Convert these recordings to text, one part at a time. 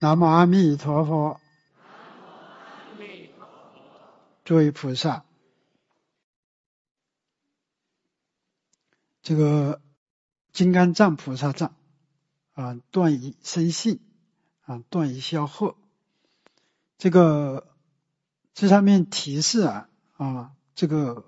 南无阿弥陀佛。诸位菩萨，这个金刚藏菩萨藏断疑生信断疑消惑。这上面提示这个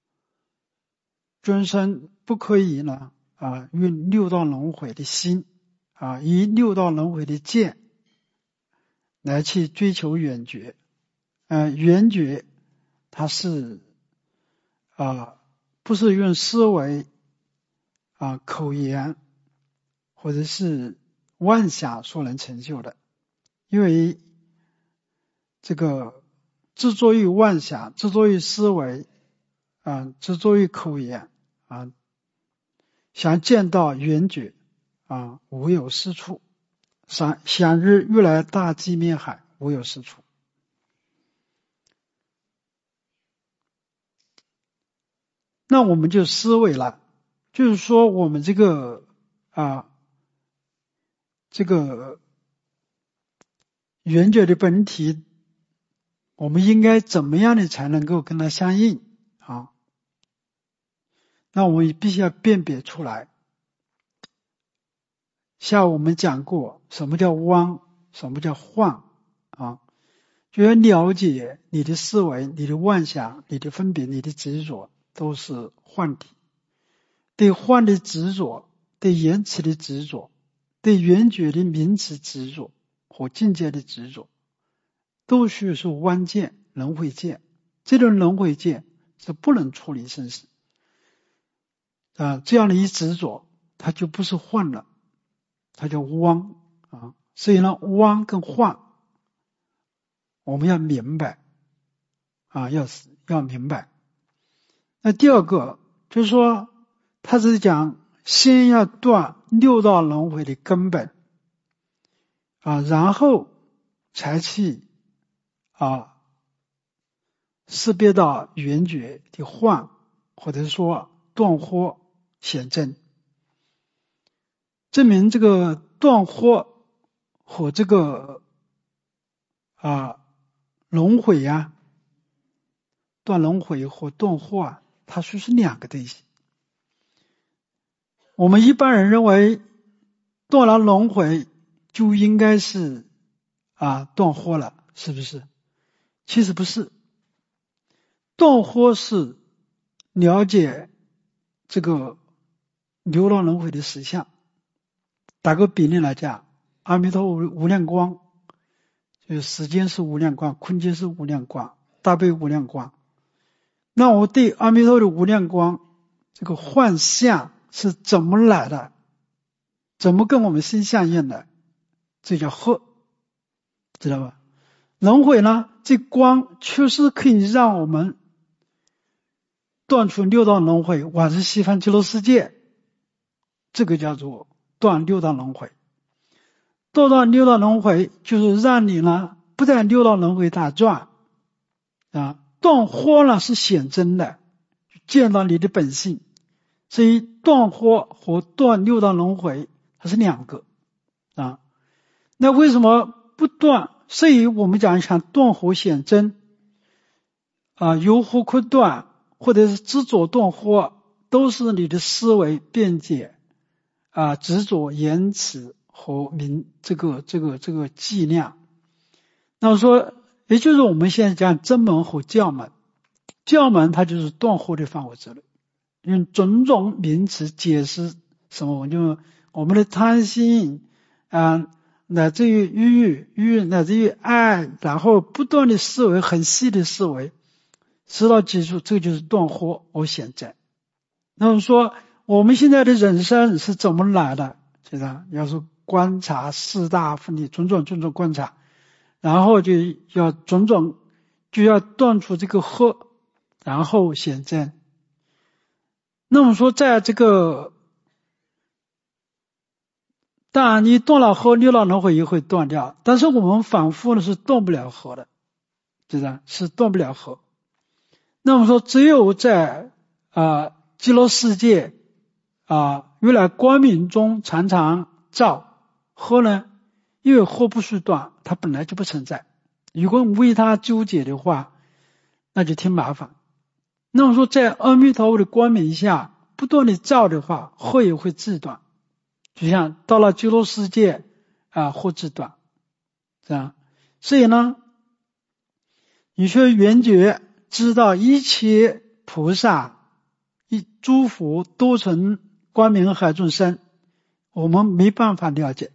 众生不可以呢运六道轮回的心以六道轮回的见来去追求圆觉。圆觉它是不是用思维口言或者是妄想所能成就的。因为这个执着于妄想，执着于思维执着于口言想见到圆觉无有是处。想日欲来大寂灭海，无有是处。那我们就思维了，就是说我们这个圆觉的本体，我们应该怎么样的才能够跟它相应那我们必须要辨别出来。像我们讲过什么叫妄，什么叫幻就要了解你的思维，你的妄想，你的分别，你的执着都是幻体。对幻的执着，对言辞的执着，对圆觉的名词执着和境界的执着，都是妄见、轮回见。这种轮回见是不能处理生死这样的一执着，它就不是幻了，它叫妄所以呢，妄跟幻我们要明白要明白。那第二个就是说，他是讲先要断六道轮回的根本然后才去识别到圆觉的幻，或者说断惑显真。证明这个断惑和这个轮回断轮回和断惑它是两个东西。我们一般人认为断了轮回就应该是断惑了，是不是？其实不是。断惑是了解这个六道轮回的实相。打个比例来讲，阿弥陀无量光，就是时间是无量光，空间是无量光，大悲无量光。那我对阿弥陀的无量光这个幻象是怎么来的，怎么跟我们心相应的，这叫惑，知道吧？轮回呢，这光确实可以让我们断除六道轮回，往生西方极乐世界，这个叫做断六道轮回。断六道轮回就是让你呢不在六道轮回打转断惑呢是显真的，见到你的本性。所以断惑和断六道轮回它是两个那为什么不断？所以我们讲断惑显真由惑可断，或者是执着断惑，都是你的思维辩解执着言辞和这个剂量。那么说，也就是我们现在讲真门和教门。教门它就是断惑的范围之内，用种种名词解释什么，就我们的贪心乃至于欲乃至于爱，然后不断的思维，很细的思维，直到结束，这个就是断惑而显真。那么说我们现在的人生是怎么来的？现在要是观察四大分离，种种观察，然后就要断除这个惑，然后显真。那么说在这个当然你断了惑，六道轮回也会断掉，但是我们反复的是断不了惑的，是断不了惑。那么说只有在极乐世界如来光明中常常照惑呢， 因为惑不虚断，它本来就不存在。如果为它纠结的话，那就挺麻烦。那么说在阿弥陀佛的光明下不断的照的话，惑也会自断，就像到了极乐世界惑自断，这样。所以呢，你说圆觉知道一切菩萨诸佛都成光明海众生，我们没办法了解。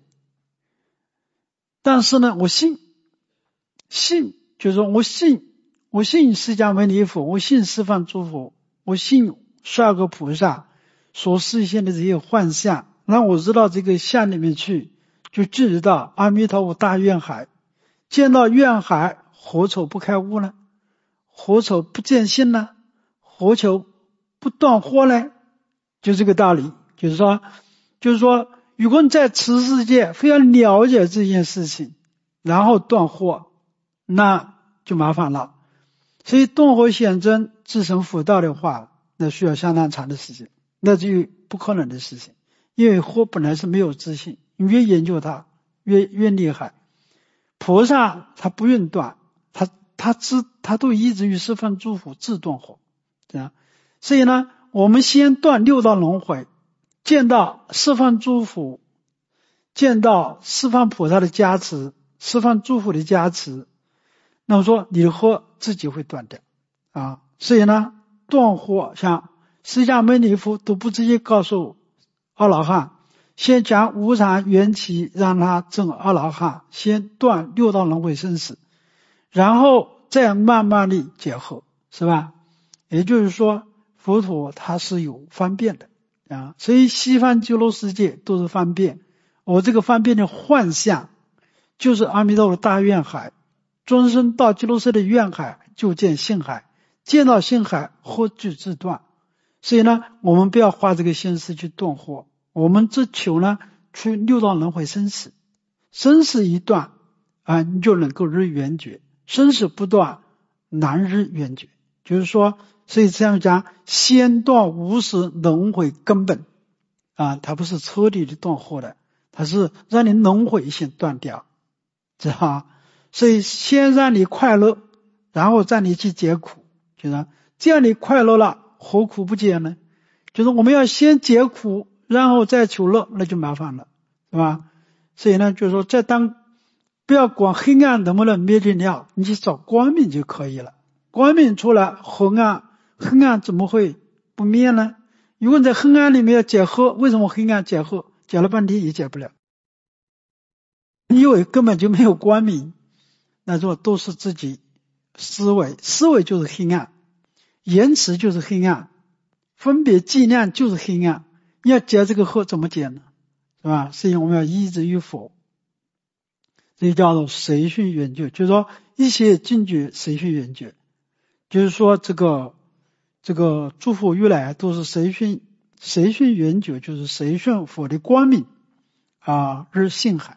但是呢，我信就是说我信释迦牟尼佛，我信十方诸佛，我信12个菩萨所示现的这些幻象，让我知道这个相里面去，就知道阿弥陀佛大愿海，见到愿海，何愁不开悟呢？何愁不见性呢？何愁不断惑呢？就这个道理。就是说如果你在此世界非要了解这件事情，然后断惑，那就麻烦了。所以断惑显真自成佛道的话，那需要相当长的时间，那就不可能的事情。因为惑本来是没有自信，你越研究它越厉害。菩萨他不愿断，他都依止于十方诸佛自断惑，这样。所以呢，我们先断六道轮回，见到十方诸佛，见到十方菩萨的加持，十方诸佛的加持，那么说你的惑自己会断掉所以呢，断惑像释迦牟尼佛都不直接告诉阿罗汉，先讲无常缘起让他证阿罗汉，先断六道轮回生死，然后再慢慢的解惑，是吧？也就是说佛陀他是有方便的所以西方极乐世界都是方便。我这个方便的幻象就是阿弥陀佛大愿海，众生到极乐世界的愿海就见性海，见到性海惑具自断。所以呢，我们不要花这个心思去断惑，我们只求呢去六道轮回生死，生死一断你就能够日圆觉，生死不断难日圆觉。就是说，所以这样讲，先断无始轮回根本它不是彻底的断惑的，它是让你轮回先断掉，知道吧？所以先让你快乐，然后让你去解苦，就是这样你快乐了，何苦不解呢？就是我们要先解苦，然后再求乐，那就麻烦了，是吧？所以呢，就是说不要管黑暗能不能灭得了，你去找光明就可以了。光明出来，黑暗怎么会不灭呢？如果你在黑暗里面要解惑，为什么黑暗解惑解了半天也解不了？因为根本就没有光明，那说都是自己思维就是黑暗，言辞就是黑暗，分别计量就是黑暗，要解这个惑怎么解呢？是吧？所以我们要依止于佛，这叫做随顺缘觉，就是说一切境界随顺缘觉，就是说这个诸佛如来都是随顺缘觉，就是随顺佛的光明日性海。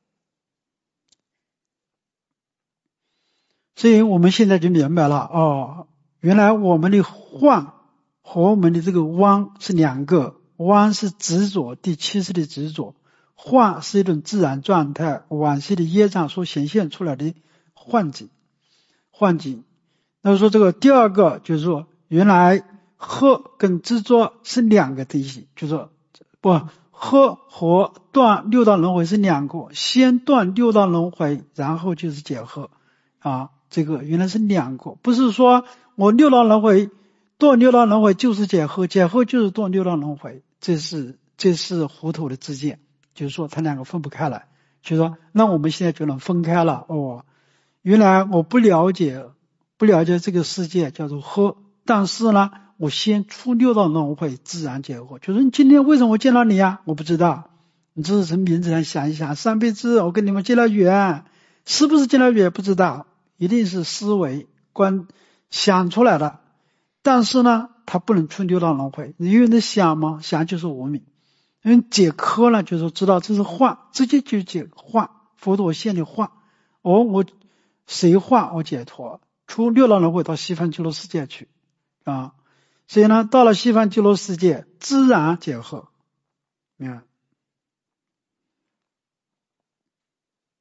所以我们现在就明白了原来我们的幻和我们的这个妄是两个，妄是执着，第七世的执着，幻是一种自然状态，往昔的业障所显现出来的幻境。那么说这个第二个就是说，原来惑跟执着是两个东西，就是说惑和断六道轮回是两个，先断六道轮回，然后就是解惑这个原来是两个，不是说我六道轮回断六道轮回就是解惑，解惑就是断六道轮回，这是糊涂的知见，就是说它两个分不开来。就是说那我们现在就能分开了原来我不了解这个世界叫做惑，但是呢我先出六道轮回自然解惑。就是你今天为什么我见到你我不知道，你只是从名字上想一想，上辈子我跟你们结了缘，是不是结了缘不知道，一定是思维想出来的，但是呢它不能出六道轮回，因为你想嘛，想就是无明，因为解科呢就是知道这是幻，直接就解幻，佛陀现的幻我谁幻我解脱，出六道轮回到西方极乐世界去所以呢到了西方极乐世界自然解惑，明白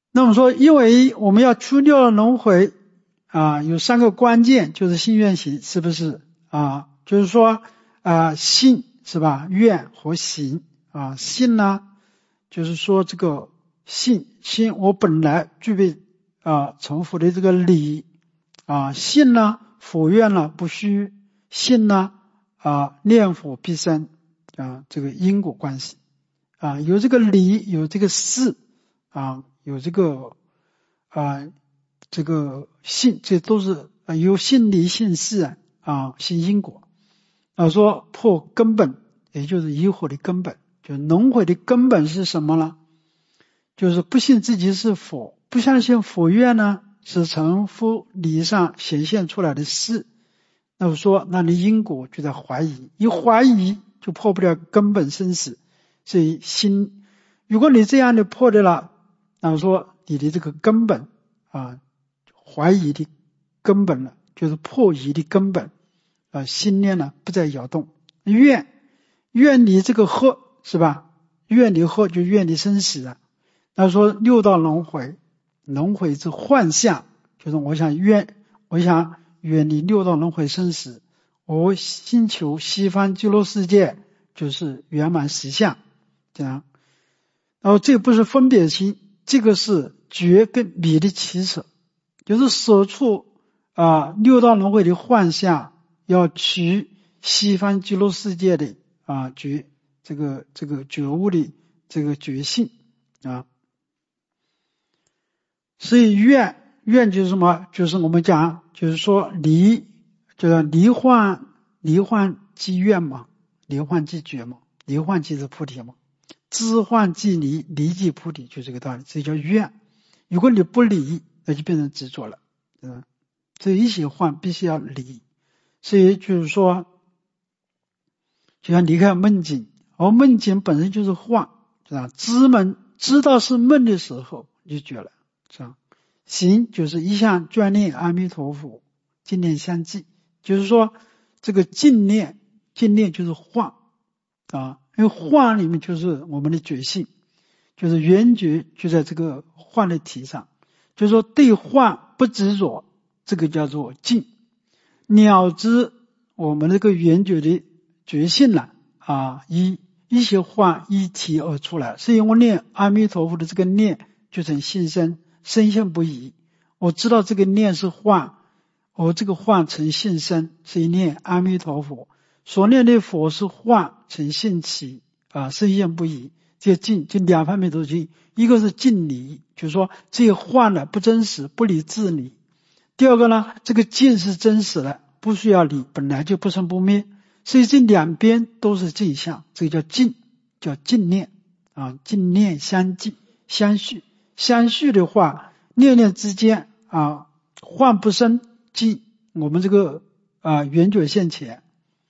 那么说，因为我们要除六道轮回有3个关键，就是信愿行，是不是就是说信是吧？愿和行信呢，就是说这个信我本来具备成佛的这个理信呢，佛愿呢不虚，信呢念佛必生这个因果关系有这个理，有这个事有这个这个信，这都是有信理信事信因果说破根本，也就是疑惑的根本，就轮回的根本是什么呢？就是不信自己是佛，不相信佛愿呢是成佛理上显现出来的事。那么说，那你因果就在怀疑，一怀疑就破不了根本生死。所以心，如果你这样的破的了，那么说你的这个根本怀疑的根本了，就是破疑的根本心念呢不再摇动。愿离这个惑是吧？愿离惑就愿离生死了。那说六道轮回之幻象，就是我想远离六道轮回生死，我心求西方极乐世界，就是圆满实相这样。然后这不是分别心，这个是觉跟迷的起舍，就是舍出六道轮回的幻象，要取西方极乐世界的觉，这个觉悟的这个觉性所以愿就是什么？就是我们讲，就是说就是离幻即愿嘛，离幻即觉嘛，离幻即是菩提嘛，知幻即离，离即菩提，就这个道理，这叫愿。如果你不离，那就变成执着了所以一切幻必须要离。所以就是说，就像离开梦境，而梦境本身就是幻，是吧？知道是梦的时候你就觉了，是吧？行就是一向眷恋阿弥陀佛，净念相继，就是说这个净念就是幻因为幻里面就是我们的觉性，就是缘觉就在这个幻的体上，就是说对幻不执着，这个叫做净。了知我们这个缘觉的觉性了一些幻一体而出来，所以我念阿弥陀佛的这个念就成信身，深信不疑。我知道这个念是幻，我这个幻成信身，所以念阿弥陀佛。所念的佛是幻成信起深信不疑。这净就两方面都净，一个是净理，就是说这些幻呢不真实，不离自理。第二个呢，这个净是真实的，不需要理，本来就不生不灭，所以这两边都是净相，这个叫净，叫净念净念相继相续的话，念念之间幻不生即我们这个缘觉现前，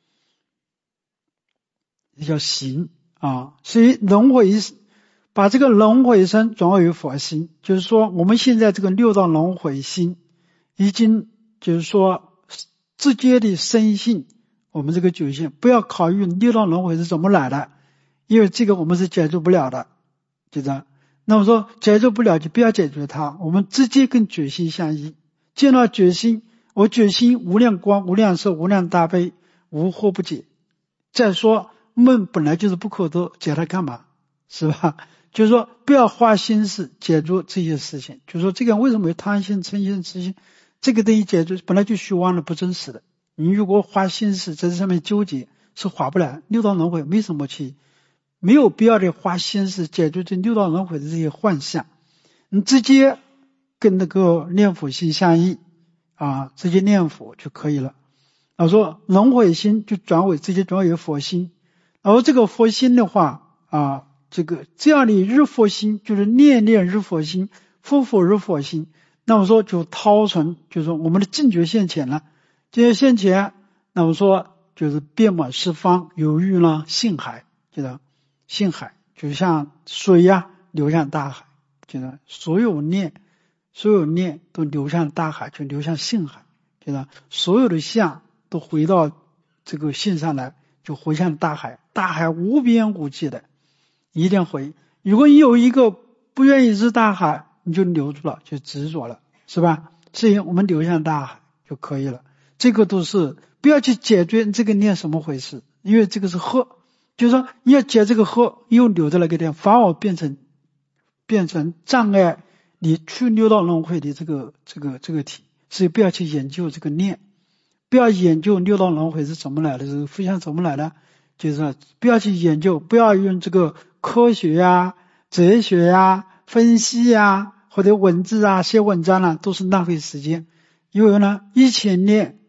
这叫行所以把这个轮回身转为佛心，就是说我们现在这个六道轮回心已经就是说直接的深信我们这个觉性，不要考虑六道轮回是怎么来的，因为这个我们是解决不了的，就这样。那么说解决不了就不要解决它，我们直接跟觉心相依，见到觉心，我觉心无量光无量寿无量大悲，无惑不解。再说梦本来就是不可得，解它干嘛，是吧？就是说不要花心思解决这些事情，就是说这个为什么有贪心嗔心痴心，这个东西解决本来就虚妄了，不真实的。你如果花心思在这上面纠结，是划不来。六道轮回没有必要的花心思解决这六道轮回的这些幻象，你直接跟那个念佛心相应直接念佛就可以了。然后说轮回心就直接转为佛心，然后这个佛心的话这样的日佛心就是念日佛心，复日佛心，那么说就掏成就是说我们的净觉现前了。这些现前那么说就是遍满十方有余呢性海，就是性海就像水流向大海，就是所有念都流向大海，就流向性海，就是所有的相都回到这个性上来，就回向大海，大海无边无际的一定回。如果你有一个不愿意入大海， 你就留住了，就执着了，是吧？所以我们流向大海就可以了。这个都是不要去解决这个念什么回事，因为这个是惑，就是说你要解这个惑，又留在那个地方，反而变成障碍你去六道轮回的这个体。所以不要去研究这个念，不要研究六道轮回是怎么来的，是互相怎么来的，就是说不要去研究，不要用这个科学呀、哲学呀、分析呀或者文字啊、写文章啊，都是浪费时间。因为呢，一切念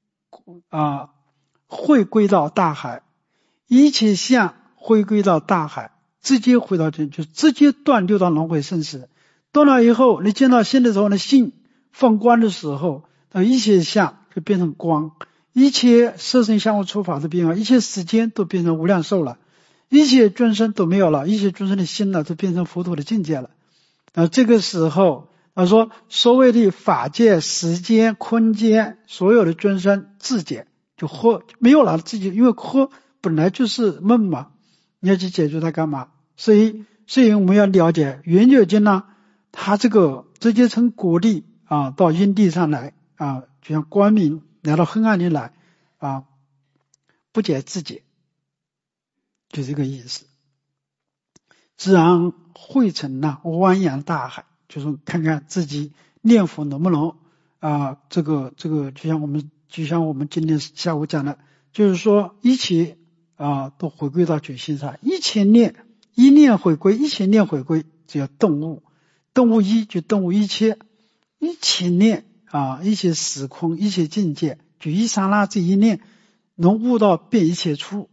回归到大海，一切相回归到大海，直接回到这，就直接断六道轮回生死。断了以后，你见到心的时候呢，心放光的时候，一切相就变成光，一切色身相互触法的变化，一切时间都变成无量寿了，一切众生都没有了，一切众生的心呢都变成佛陀的境界了。这个时候他说所谓的法界、时间、空间，所有的众生自解就惑没有了自己，因为惑本来就是梦嘛，你要去解决它干嘛？所以我们要了解圆觉经呢，它这个直接从果地到因地上来就像光明来到黑暗里来不解自解，就这个意思。自然汇成了汪洋大海，就是看看自己念佛能不能这个就像我们今天下午讲的，就是说一切都回归到觉心上，一切念一念回归，一切念回归，只要顿悟，顿悟一就顿悟一切念一切时空，一切境界，就一刹那这一念能悟到遍一切处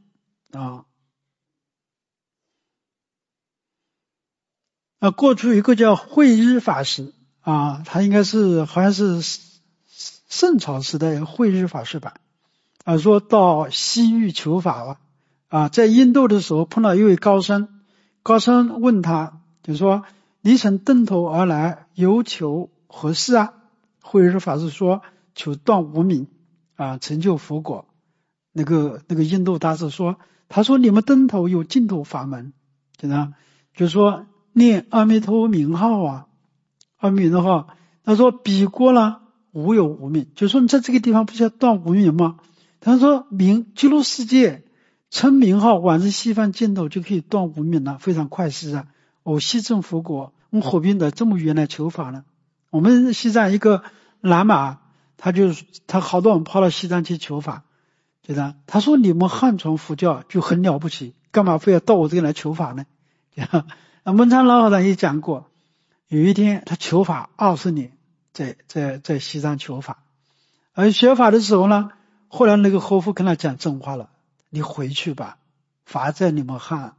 过去一个叫慧日法师他应该是好像是圣朝时代慧日法师吧说到西域求法在印度的时候碰到一位高僧问他，就说你从登头而来，有求何事慧日法师说求断无明成就佛果。那个印度大师说，他说你们登头有净土法门，就是说念阿弥陀名号阿弥陀号，他说彼国呢无有无明，就说你在这个地方不是要断无明吗？他说极乐世界称名号往日西方尽头就可以断无明了，非常快事西藏佛国我们何必的这么远来求法呢？我们西藏一个喇嘛，他好多人跑到西藏去求法，他说你们汉传佛教就很了不起，干嘛非要到我这里来求法呢？文昌老和尚也讲过，有一天他求法20年，在西藏求法，而学法的时候呢，后来那个和夫跟他讲真话了，你回去吧，法在你们汉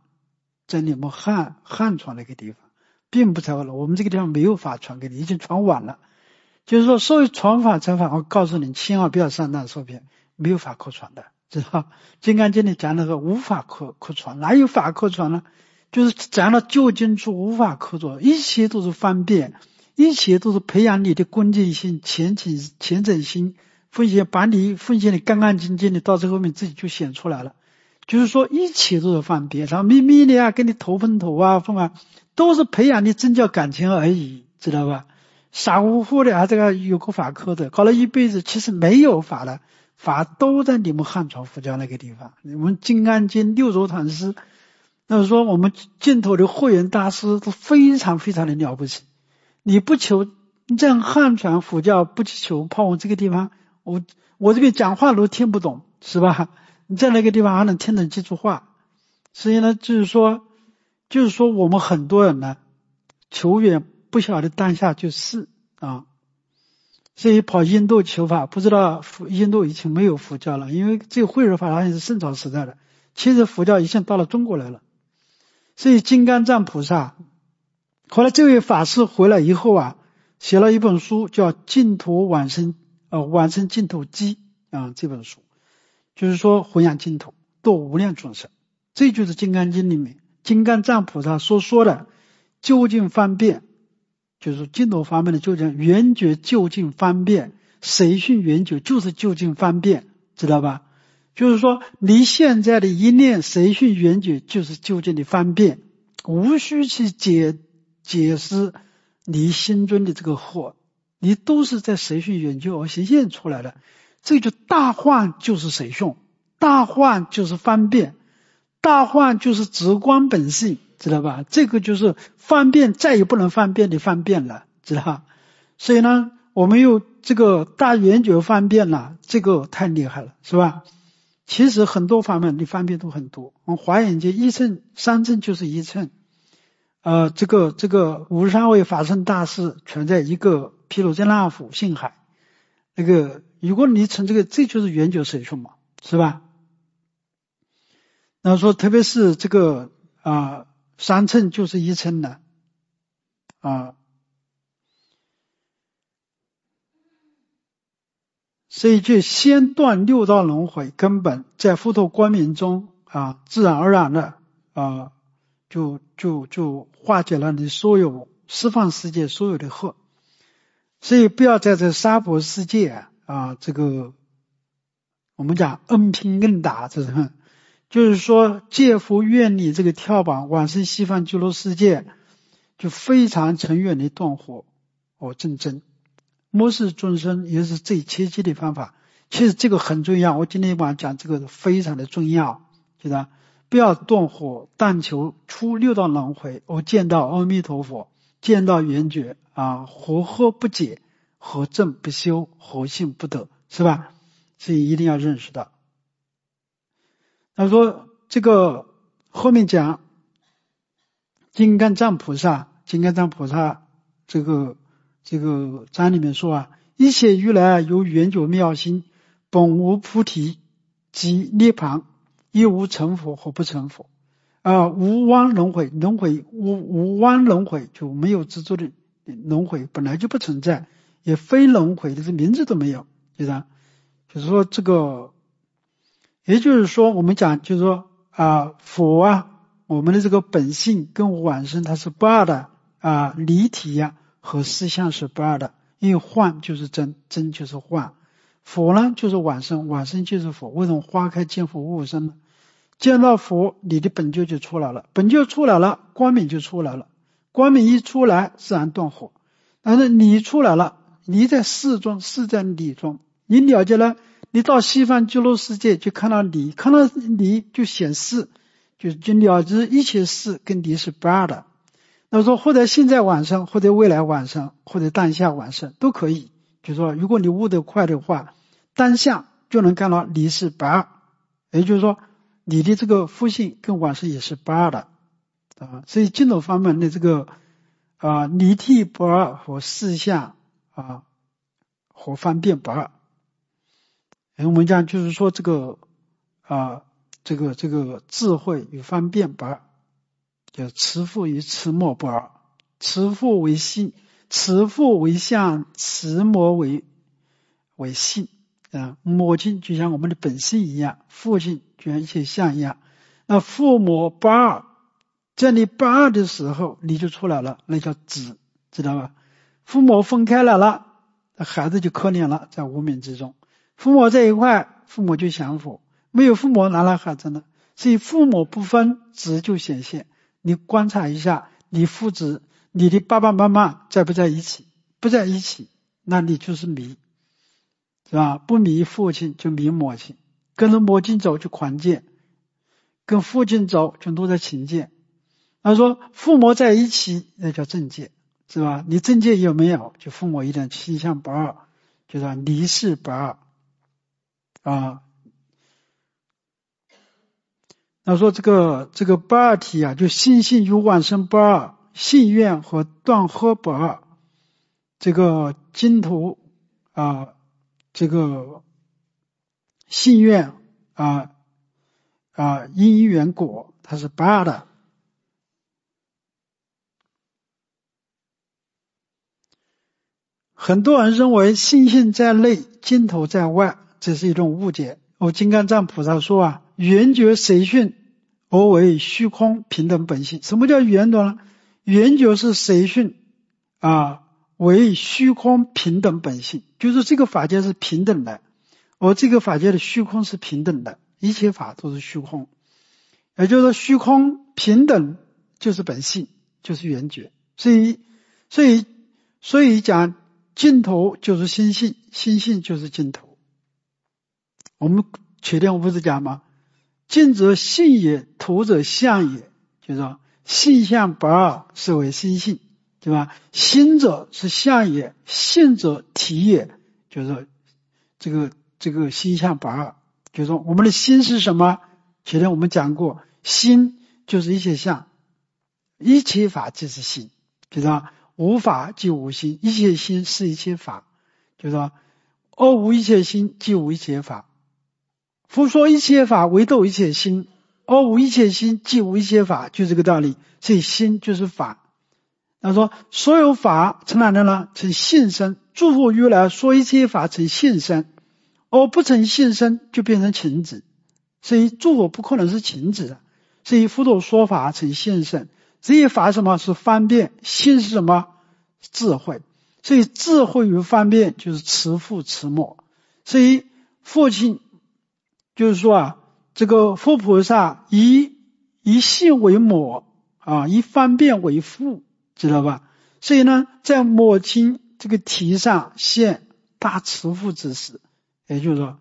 传那个地方，并不在我们这个地方没有法传给你，已经传完了。就是说所谓传法，我告诉你千万不要上当受骗，没有法可传的，知道金刚经里讲那个无法可传，哪有法可传呢？就是讲了究竟处无法可做，一切都是方便，一切都是培养你的恭敬心、虔诚心，把你奉献的干干净净的，到最后面自己就显出来了。就是说一切都是方便，然后秘密的跟你头分头都是培养你真教感情而已，知道吧？傻乎乎的这个有个法科的搞了一辈子，其实没有法了，法都在你们汉传佛教那个地方。我们金刚经六祖坛师，那说我们净土的慧远大师都非常非常的了不起。你不求在汉传佛教不去求，跑我这个地方，我这边讲话都听不懂，是吧？你在那个地方还能听懂几句话。所以呢，就是说我们很多人呢求远不晓得当下就是所以跑印度求法，不知道印度已经没有佛教了，因为这个慧日法好像是圣朝时代的，其实佛教已经到了中国来了。所以金刚藏菩萨后来这位法师回来以后写了一本书叫《净土往生净土记》这本书就是说弘扬净土，度无量众生，这就是金刚经里面金刚藏菩萨所说的究竟方便，就是净土法门的究竟圆觉究竟方便，谁信圆觉就是究竟方便，知道吧？就是说你现在的一念谁信圆觉就是究竟的方便，无需去解释你心中的这个惑，你都是在随顺缘觉而显现出来的。这就大幻就是随顺，大幻就是方便，大幻就是直观本性，知道吧？这个就是方便再也不能方便的方便了，知道吧？所以呢，我们用这个大圆觉方便了，这个太厉害了，是吧？其实很多方面的方便都很多。我们华严经一乘三乘就是一乘，这个53位法身大士全在一个毗卢遮那府性海。那个如果你成这就是圆觉随顺嘛，是吧？那说特别是这个三乘就是一乘的所以就先断六道轮回根本，在佛陀光明中自然而然的就化解了你所有十方世界所有的惑。所以不要在这娑婆世界这个我们讲恩拼硬打，这是就是说借佛愿力这个跳板往生西方极乐世界，就非常成愿的断惑正真。末世众生也是最切记的方法。其实这个很重要，我今天晚上讲这个非常的重要，记得不要断惑，但求出六道轮回而见到阿弥陀佛，见到圆觉何惑不解，何正不修，何信不得，是吧？所以一定要认识到。他说这个后面讲金刚藏菩萨这个章里面说一切如来有圆觉妙心，本无菩提即涅槃，亦无成佛或不成佛无妄轮回，无妄轮回就没有执着的轮回，本来就不存在，也非轮回的这名字都没有，就是说这个，也就是说我们讲就是说佛我们的这个本性跟往生它是不二的离体和实相是不二的，因为幻就是真，真就是幻。佛呢就是往生，往生就是佛。为什么花开见佛悟生呢？见到佛，你的本就出来了，本就出来了，光明就出来了，光明一出来自然断惑。但是你出来了，你在事中，事在理中，你了解了，你到西方极乐世界就看到理，看到理就显示，就了知一切事跟理是不二的。那说或者现在晚上，或者未来晚上，或者当下晚上都可以。就是说如果你悟得快的话，当下就能看到理是不二，也就是说你的这个佛性跟往生也是不二的所以净土方面的这个离体不二和事相和方便不二。我们讲就是说这个这个智慧与方便不二，就持缚与持魔不二，持缚为性，持缚为相，持魔为性魔性就像我们的本性一样，缚性就像一切相一样。那缚魔不二，在你不二的时候你就出来了，那叫止，知道吧？父母分开来了，孩子就可怜了，在无明之中。父母在一块，父母就享福，没有父母哪来孩子呢？所以父母不分，止就显现。你观察一下，你父子，你的爸爸妈妈在不在一起？不在一起，那你就是迷，是吧？不迷父亲就迷母亲，跟着母亲走就狂见，跟父亲走就都在情见。他说父母在一起，那叫正见，是吧？你正见有没有？就父母一点气相不二，就是离世不二那说这个不二体就心性与往生不二，信愿和断惑不二。这个净土这个信愿因缘果它是不二的。很多人认为信性在内，净土在外，这是一种误解。金刚藏菩萨说圆觉随顺而为虚空平等本性。什么叫圆觉呢？圆觉是随顺为虚空平等本性，就是这个法界是平等的，而这个法界的虚空是平等的，一切法都是虚空，也就是说虚空平等就是本性，就是圆觉。所以所以讲尽头就是心性，心性就是尽头。我们前天不是讲吗？尽则性也，头则相也，就是说性相不二，是为心性，对吧？心者是相也，性者体也，就是说这个心相不二，就是说我们的心是什么？前天我们讲过，心就是一切相，一切法即是心，就是说无法即无心，一切心是一切法，就是说而无一切心即无一切法。夫说一切法唯斗一切心，而无一切心即无一切法，就这个道理。所以心就是法。他说所有法成哪的呢？成性身。诸佛如来说一切法成性身，而不成性身就变成情子。所以诸佛不可能是情子的。所以佛陀说法成性身。这些法什么？是方便。性是什么？智慧。所以智慧与方便就是持父持母。所以父亲就是说这个佛菩萨以性为母以方便为父，知道吧？所以呢，在母亲这个题上现大慈父之事，也就是说，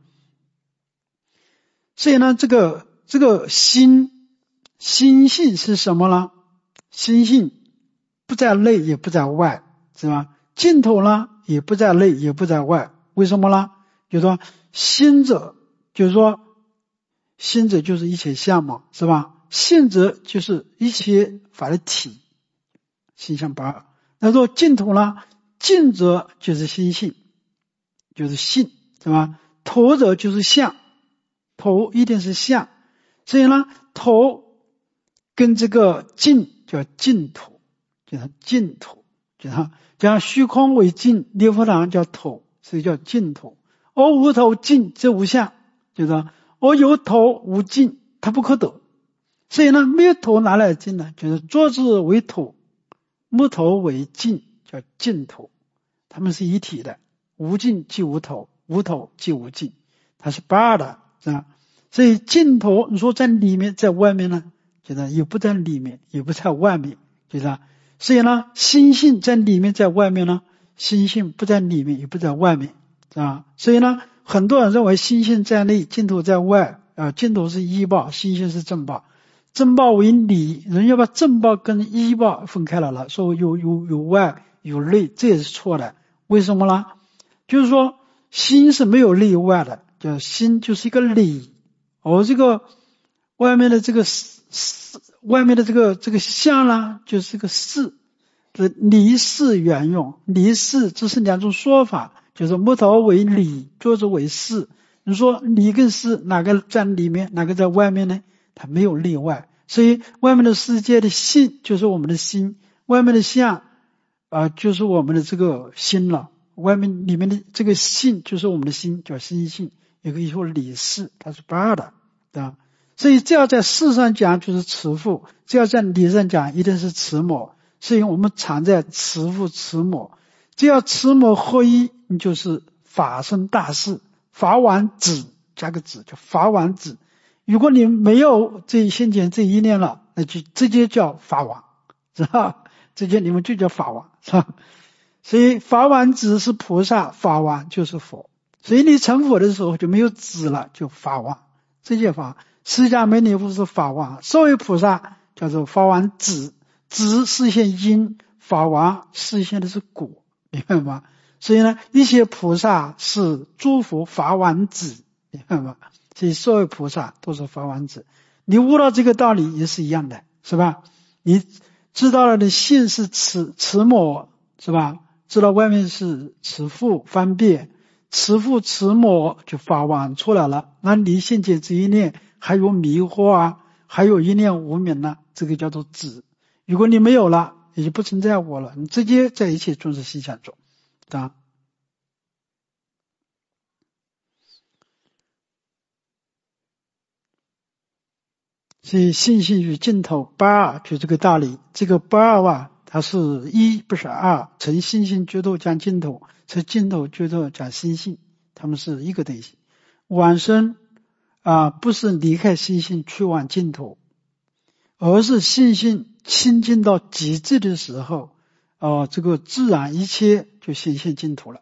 所以呢，这个心性是什么呢？心性不在内也不在外，是吧？尽头呢也不在内也不在外，为什么呢？就是说心者，就是说心者就是一切相嘛，是吧？性者就是一切法的体，心相不二。那说尽头呢？尽者就是心性，就是性，是吧？头者就是相，头一定是相，所以呢，头跟这个尽叫尽头，叫尽头，讲虚空为尽，涅槃堂叫头，所以叫尽头。而无头尽则无相，就是而有头无尽，它不可得。所以呢，没有头哪来尽呢？就是桌子为头，木头为尽，叫尽头。它们是一体的，无尽即无头，无头即无尽，它是不二的，是吧？所以尽头，你说在里面在外面呢？就是也不在里面，也不在外面，就是所以呢，心性在里面在外面呢，心性不在里面也不在外面，是吧？所以呢，很多人认为心性在内，尽头在外，尽头是依报，心性是正报。正报为理，人要把正报跟依报分开了，说有外有内，这也是错的。为什么呢？就是说心是没有内外的，叫心就是一个理，而这个外面的这个外面的这个相呢，就是个事。理事原用，理事这是两种说法，就是木头为理，桌子为事。你说理跟事哪个在里面，哪个在外面呢？它没有例外。所以外面的世界的性就是我们的心，外面的相就是我们的这个心了，外面里面的这个性就是我们的心，叫心性，也可以说理事，它是不二的，对吧？所以这要在事上讲就是慈父，这要在理上讲一定是慈母。所以我们常在慈父慈母，只要慈母合一，你就是法生大事，法王子加个子叫法王子。如果你没有这先前这一念了，那就直接叫法王，是吧？直接你们就叫法王，是吧？所以法王子是菩萨，法王就是佛。所以你成佛的时候就没有子了，就法王，这些法。释迦牟尼佛是法王，所有菩萨叫做法王子，子实现因，法王实现的是果，明白吗？所以呢，一些菩萨是诸佛法王子，明白吗？所以所有菩萨都是法王子。你悟到这个道理也是一样的，是吧？你知道了的性是慈母，是吧？知道外面是慈父方便，慈父慈母就法王出来了。那你现前这一念还有迷惑还有一念无明呢，这个叫做子。如果你没有了，也就不存在我了，你直接在一切众生心想中，啊。所以性性与尽头不二，就这个道理。这个不二它是一不是二，成心性觉度讲尽头，成尽头觉度讲心性，它们是一个东西。往生不是离开心性去往尽头，而是心性清净到极致的时候这个自然一切就显现净土了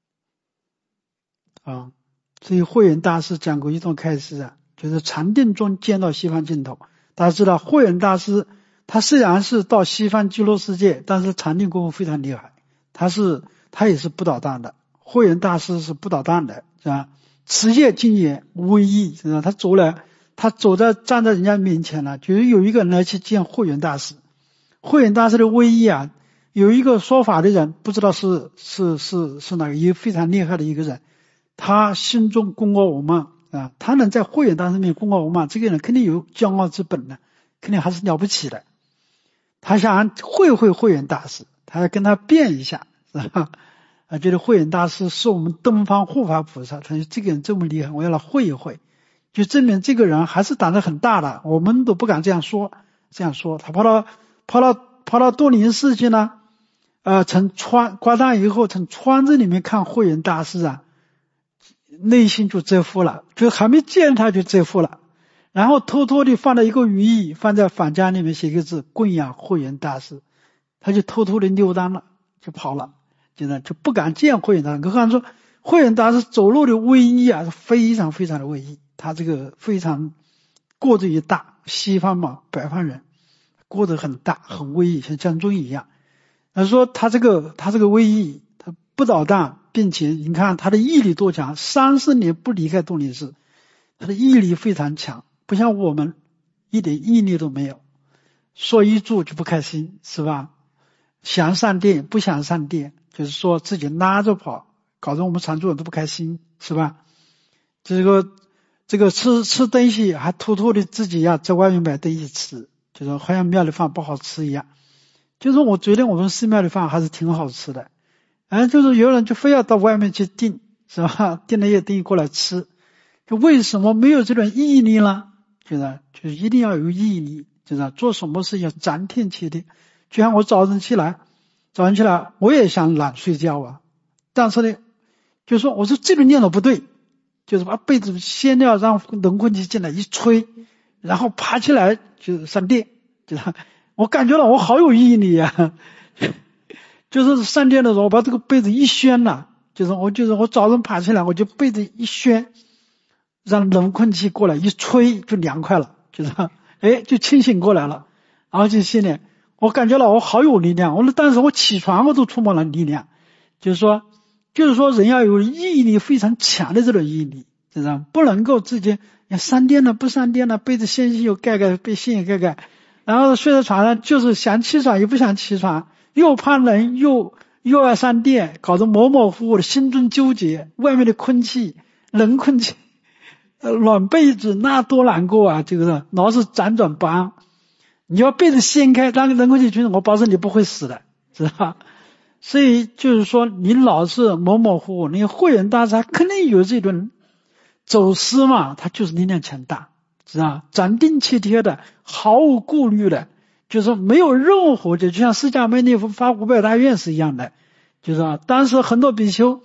所以慧远大师讲过一段开示就是禅定中见到西方净土。大家知道慧远大师他虽然是到西方极乐世界，但是禅定功夫非常厉害，他也是不捣蛋的。慧远大师是不捣蛋的，是吧？持戒精严威仪，是吧？他站在人家面前了，就是有一个人来去见慧远大师。慧远大师的威仪有一个说法的人，不知道是哪个，一个非常厉害的一个人，他心中功高我慢他能在慧远大师面前功高我慢，这个人肯定有骄傲之本的，肯定还是了不起的。他想会慧远大师，他要跟他辩一下，是吧？觉得慧远大师是我们东方护法菩萨，他说这个人这么厉害，我要来会一会，就证明这个人还是胆子很大的，我们都不敢这样说。他跑到多林寺去呢，从挂单以后，从窗子里面看慧远大师内心就折服了，就还没见他就折服了，然后偷偷地放了一个语意，放在反家里面写个字供养慧远大师，他就偷偷地溜单了，就跑了，就不敢见慧远大师。何况说慧远大师走路的威仪是非常非常的威仪，他这个非常过得也大，西方嘛，北方人过得很大很威仪，像江中一样。他说他这个威仪，他不捣蛋，并且你看他的毅力多强，30年不离开东林寺，他的毅力非常强，不像我们一点毅力都没有，说一住就不开心，是吧？想上殿不想上殿，就是说自己拉着跑，搞得我们常住人都不开心，是吧？这个吃东西还偷偷的自己在外面买东西吃，就是好像庙里饭不好吃一样。就是我觉得我们寺庙的饭还是挺好吃的，就是有人就非要到外面去订，是吧？订了一些东西过来吃，就为什么没有这种毅力呢？就是一定要有毅力，就是做什么事要斩钉截铁。就像我早晨起来我也想懒睡觉但是呢，就是说我说这个念头不对，就是把被子掀掉，让冷空气进来一吹，然后爬起来就上殿，我感觉到我好有毅力就是上殿的时候我把这个被子一掀了，就是我早上爬起来我就被子一掀，让冷空气过来一吹就凉快了，就清醒过来了。然后就心里我感觉到我好有力量，但是我起床我都充满了力量。就是说人要有毅力非常强的这种毅力，不能够自己上殿了不上殿了，被子掀又盖盖，被掀也盖，然后睡在床上就是想起床也不想起床，又怕冷又要上殿，搞得模模糊糊的，心中纠结，外面的空气冷空气暖被子那多难过老是辗转不安。你要被子掀开，让冷空气进来，我保证你不会死的，知道吧？所以就是说你老是模模糊糊，那个慧远大师他肯定有这种走私嘛，他就是力量强大，知道吧？斩钉截铁的，毫无顾虑的，就是说没有任何就像释迦牟尼佛发五百大愿是一样的，就是说当时很多比丘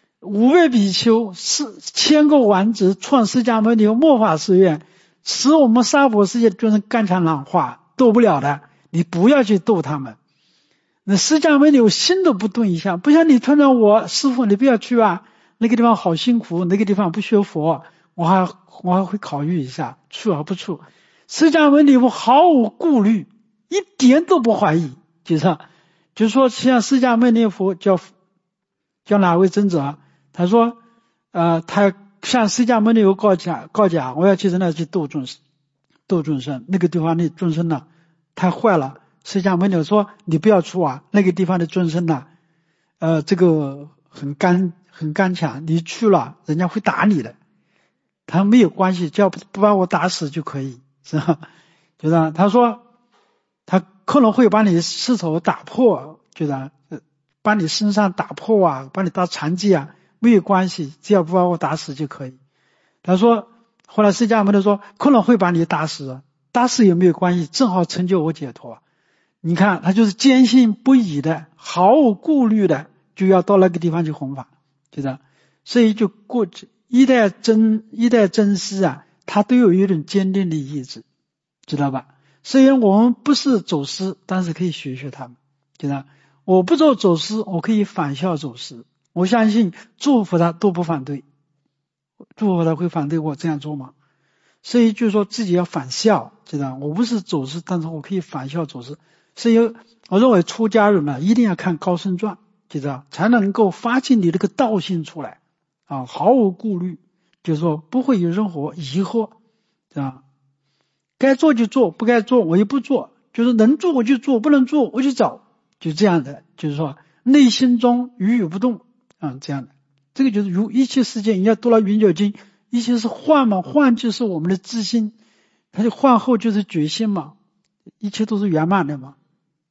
5位比丘1000个王子创释迦牟尼佛末法誓愿，使我们娑婆世界就是肝肠软化，斗不了的，你不要去斗他们。那释迦牟尼佛心都不动一下，不像你突然我师父你不要去那个地方好辛苦，那个地方不学佛，我还会考虑一下去不去。释迦牟尼佛毫无顾虑，一点都不怀疑，就是说像释迦牟尼佛叫哪位尊者他说他向释迦牟尼佛告假我要去那去斗众生，那个地方的众生太坏了。释迦牟尼佛说你不要出那个地方的众生这个很刚强，你去了人家会打你的，他没有关系，只要不把我打死就可以，是吧？就是他说他可能会把你尸头打破，就是把你身上打破把你打残疾没有关系，只要不把我打死就可以。他说后来释迦牟尼说可能会把你打死也没有关系，正好成就我解脱。你看他就是坚信不疑的，毫无顾虑的就要到那个地方去弘法，所以就过一代真师他都有一种坚定的意志，知道吧？虽然我们不是走私，但是可以学他们， 我不做走私，我可以反向走私。我相信祝福他都不反对，祝福他会反对我这样做吗？所以就是说自己要反效，知道？我不是走私，但是我可以反效走私。所以我认为出家人呢，一定要看高僧传，知道？才能够发现你这个道性出来啊，毫无顾虑，就是说不会有任何疑惑，知道？该做就做，不该做我也不做，就是能做我就做，不能做我就走，就这样的，就是说内心中语语不动啊，这样的。这个就是如一切世界，人家读了《圆觉经》，一切是幻嘛，幻就是我们的自心，它就幻后就是觉心嘛，一切都是圆满的嘛。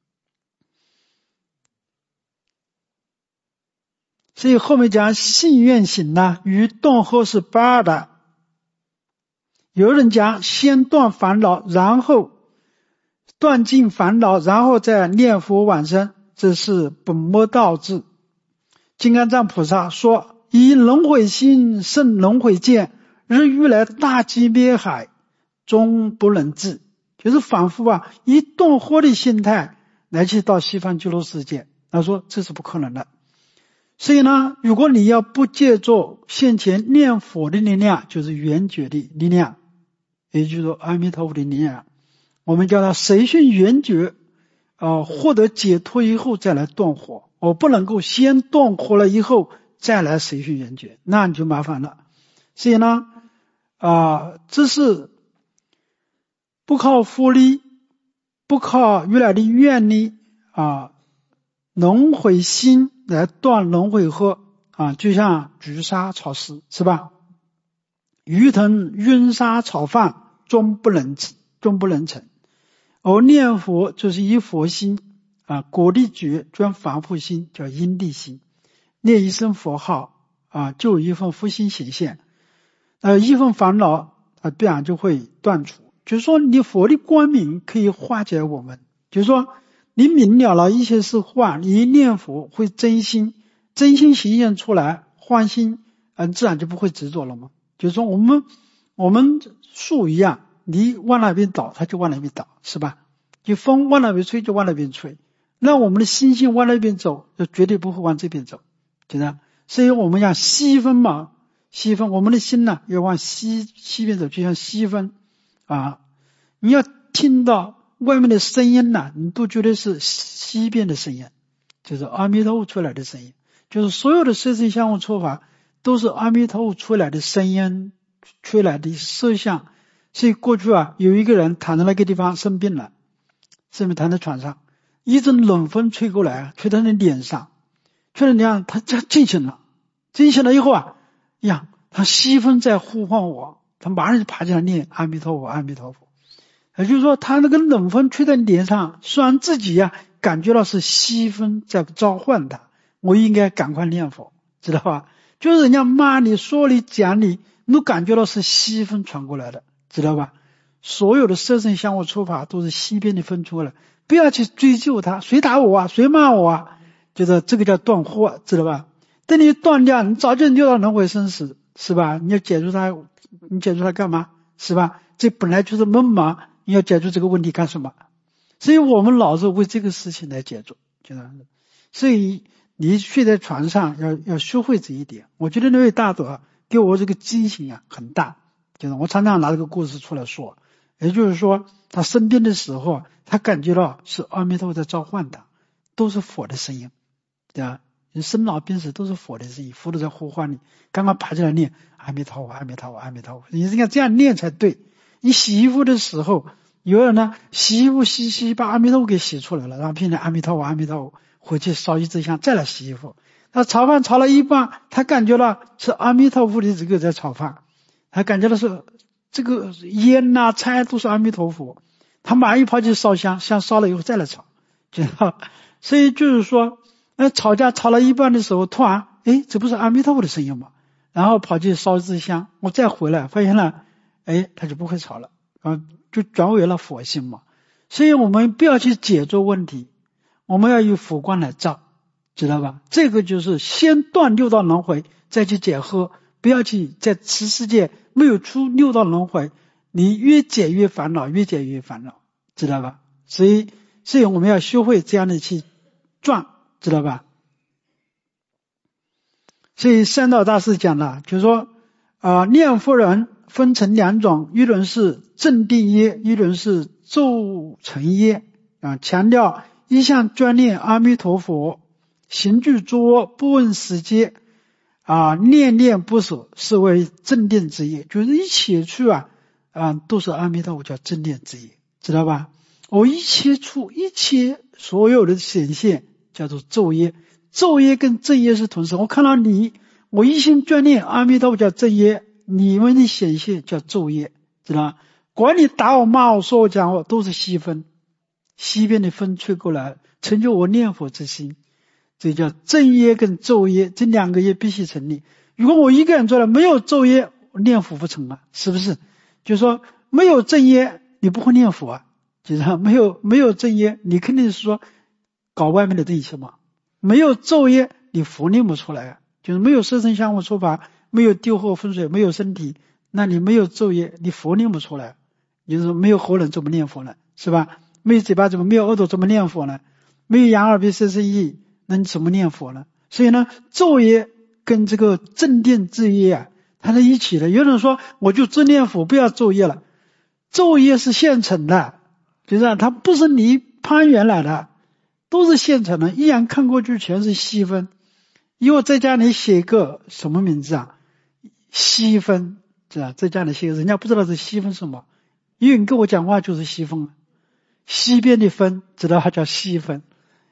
所以后面讲信愿行呢，与断惑是不二的。有人讲先断烦恼，然后断尽烦恼，然后再念佛往生，这是本末倒置。金刚藏菩萨说，以轮回心胜轮回见，日欲来大寂灭海，终不能至。就是反复以断惑的心态来去到西方极乐世界，他说这是不可能的。所以呢，如果你要不借助现前念佛的力量，就是圆觉的力量，也就是说阿弥陀佛的力量，我们叫它随顺圆觉，获得解脱以后再来断惑。我不能够先断惑了以后再来随顺圆觉，那你就麻烦了。所以呢，这是不靠佛力，不靠原来的愿力轮回心来断轮回惑就像菊沙草丝，是吧？鱼腾晕沙炒饭，终不能成。而念佛就是以佛心果地觉专凡夫心，叫因地心。念一声佛号就有一份佛心显现，一份烦恼必然就会断除。就是说你佛的光明可以化解我们，就是说你明了了一切是幻，你一念佛会真心显现出来，幻心自然就不会执着了嘛。就是说我们树一样，你往那边倒它就往那边倒，是吧？就风往那边吹就往那边吹，那我们的心性往那边走就绝对不会往这边走，对吧？所以我们要西分嘛，西分我们的心呢要往西边走，就像西分你要听到外面的声音呢，你都觉得是西边的声音，就是阿弥陀佛出来的声音，就是所有的色身相互错法都是阿弥陀佛出来的声音，出来的色相。所以过去有一个人躺在那个地方生病了，躺在床上，一阵冷风吹过来吹他的脸上，他惊醒了以后他西分在呼唤我，他马上就爬起来念阿弥陀佛阿弥陀佛。也就是说他那个冷风吹在脸上，虽然自己感觉到是西分在召唤他，我应该赶快念佛，知道吧？就是人家骂你说你讲你都感觉到是西分传过来的，知道吧？所有的色身相互触法都是西边的分出来，不要去追究他，谁打我谁骂我就是这个叫断惑，知道吧？等你断掉，你早就溜到轮回生死，是吧？你要解除它，你解除它干嘛？是吧？这本来就是梦嘛，你要解除这个问题干什么？所以我们老是为这个事情来解决，知道吗？所以你睡在床上要学会这一点。我觉得那位大德给我这个激情很大，就是我常常拿这个故事出来说，也就是说他生病的时候他感觉到是阿弥陀佛在召唤他，都是佛的声音，对吧？你生老病死都是佛的声音，佛都在呼唤你，刚刚爬起来念阿弥陀佛阿弥陀佛阿弥陀佛，你应该这样念才对。你洗衣服的时候，有人呢洗衣服洗把阿弥陀佛给洗出来了，然后拼命阿弥陀佛阿弥陀佛，回去烧一支香再来洗衣服。他炒饭炒了一半，他感觉到是阿弥陀佛的这个在炒饭，他感觉到是这个烟菜都是阿弥陀佛，他马上一跑去烧香，香烧了以后再来炒，知道？所以就是说吵架吵了一半的时候，突然这不是阿弥陀佛的声音吗？然后跑去烧一支香，我再回来发现了他就不会吵了就转为了佛性嘛。所以我们不要去解决问题，我们要以佛光来照，知道吧？这个就是先断六道轮回再去解惑，不要去在此世界没有出六道轮回，你越解越烦恼，越解越烦恼，知道吧？所以我们要学会这样的去转知道吧？所以三岛大师讲了，就是说念佛人分成两种，一种是正定业，一种是咒成业强调一向专念阿弥陀佛，行具诸恶，不问时节念念不舍，是为正定之业。就是一切处都是阿弥陀佛，叫正定之业，知道吧？我一切处一切所有的显现叫做咒业，咒业跟正业是同时。我看到你，我一心专念阿弥陀佛叫正业，你们的显现叫咒业，知道吧？管你打我骂我说我讲我都是西分，西边的风吹过来，成就我念佛之心，这叫正业跟咒业，这两个业必须成立。如果我一个人做了没有咒业，念佛不成啊，是不是？就是说没有正业你不会念佛啊，就是没有正业你肯定是说搞外面的东西嘛。没有咒业你佛念不出来啊，就是没有色身香味触法，没有丢后风水，没有身体，那你没有咒业你佛念不出来，就是没有喉咙怎么念佛呢，是吧？没有嘴巴没有耳朵怎么念佛呢？没有眼耳鼻舌身意，那你怎么念佛呢？所以呢，咒业跟这个正定之业它在一起的。有人说我就只念佛不要咒业了，咒业是现成的，就是它不是你攀缘来的，都是现成的，一眼看过去全是细分。因为在家里写个什么名字细分，在家里写个人家不知道是细分什么，因为你跟我讲话就是细分，西边的分知道它叫细分，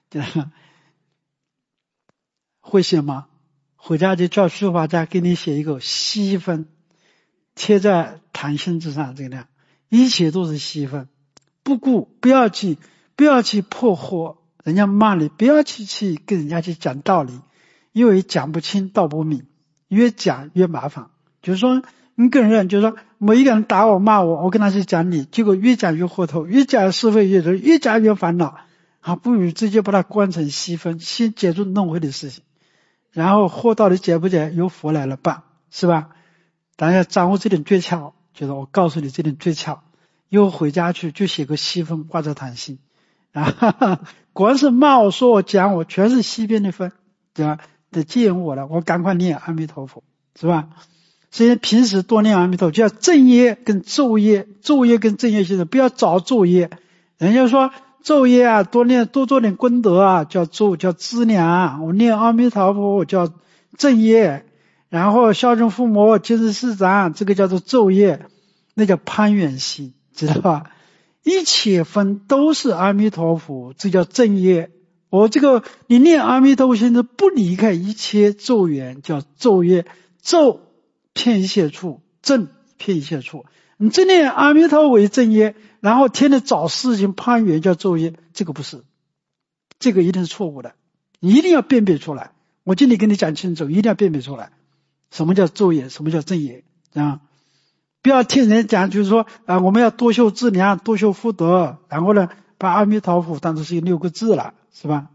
会写吗？回家就叫书法家给你写一个细分，贴在檀心之上，这个样一切都是细分。不要去破获人家骂你，不要去跟人家去讲道理，因为讲不清道不明，越讲越麻烦。就是说你跟人就是说某一个人打我骂我，我跟他去讲理，结果越讲越糊涂，越讲是非越多，越讲越烦恼不如直接把它关成细分，先解决弄回的事情，然后货到底解不解由佛来了办，是吧？大家掌握这点诀窍，就是我告诉你这点诀窍，以后回家去就写个细分挂在檀心光是骂我说我讲我全是西边的分，对吧？得接引我了，我赶快念阿弥陀佛，是吧？所以平时多念阿弥陀佛，就要正业跟咒业，咒业跟正业性质，不要找咒业。人家说咒业多做点功德叫咒，叫资粮。我念阿弥陀佛叫正业，然后孝顺父母，今日师长，这个叫做咒业，那叫攀缘心，知道吧？一切分都是阿弥陀佛，这叫正业。你念阿弥陀佛心不离开一切咒缘，叫咒业。咒骗一切处，正骗一切处。你真念阿弥陀佛为正业，然后天天找事情攀缘叫咒业，这个不是，这个一定是错误的，你一定要辨别出来。我今天跟你讲清楚，一定要辨别出来，什么叫咒业，什么叫正业不要听人讲，就是说我们要多修资粮，多修福德，然后呢，把阿弥陀佛当作是6个字了，是吧？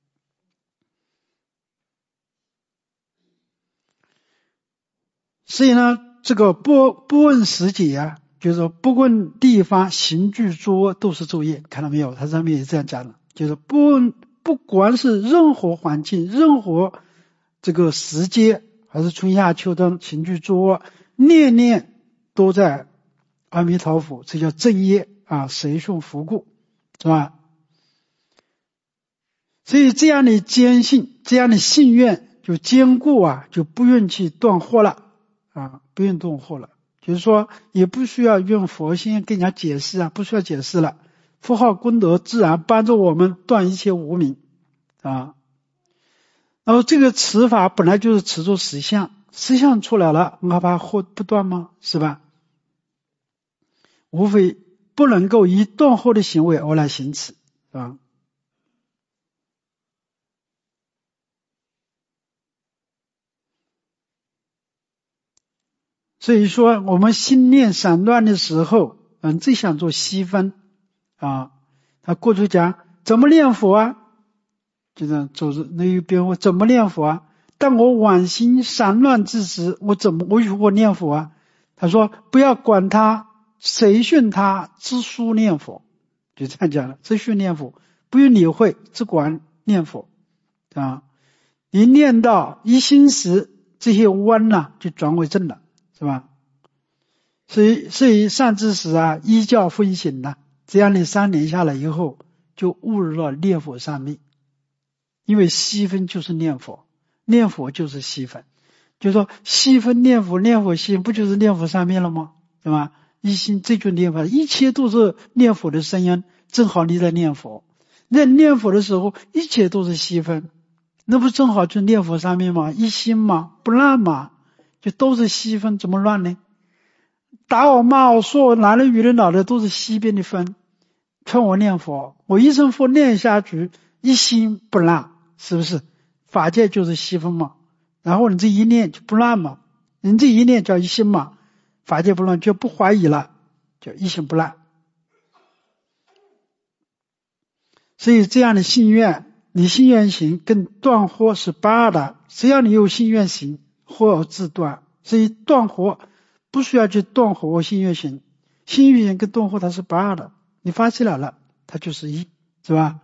所以呢，这个不问时节就是说不问地方，行具诸恶都是咒业，看到没有？它上面也这样讲的，就是不管是任何环境，任何这个时节，还是春夏秋冬，行具诸恶，念念都在阿弥陀佛，这叫正业随顺福故，是吧？所以这样的坚信，这样的信愿就坚固就不愿去断惑了不愿断惑了。就是说也不需要用佛心跟人家解释不需要解释了，佛号功德自然帮助我们断一切无明然后这个持法本来就是持住实相，实相出来了，我把惑不断吗？是吧？无非不能够以断惑的行为而来行持，是吧？所以说我们心念散乱的时候最想做细分他过去讲怎么念佛就是走着那一边，我怎么念佛当我往心散乱之时，我如何念佛他说不要管他，随顺他，知书念佛，就这样讲了，知书念佛，不用理会，只管念佛啊。你念到一心时，这些弯呢就转为正了，是吧？所以善知识啊，依教分行了。这样你3年下来以后，就悟入了念佛三昧。因为细分就是念佛，念佛就是细分，就是说细分念佛，念佛细分，不就是念佛三昧了吗？对吧？一心这就念佛，一切都是念佛的声音，正好你在念佛。在念佛的时候，一切都是细分，那不正好就念佛三昧吗？一心嘛，不乱嘛，就都是细分，怎么乱呢？打我骂我说我男的女的老的都是西边的分，劝我念佛，我一声佛念下去，一心不乱，是不是？法界就是细分嘛，然后你这一念就不乱嘛，你这一念叫一心嘛，法界不乱就不怀疑了，就一心不乱。所以这样的信愿，你信愿行跟断惑是8的，只要你有信愿行，惑自断。所以断惑不需要去断惑信愿行，信愿行跟断惑它是8的，你发起来了，它就是1，是吧？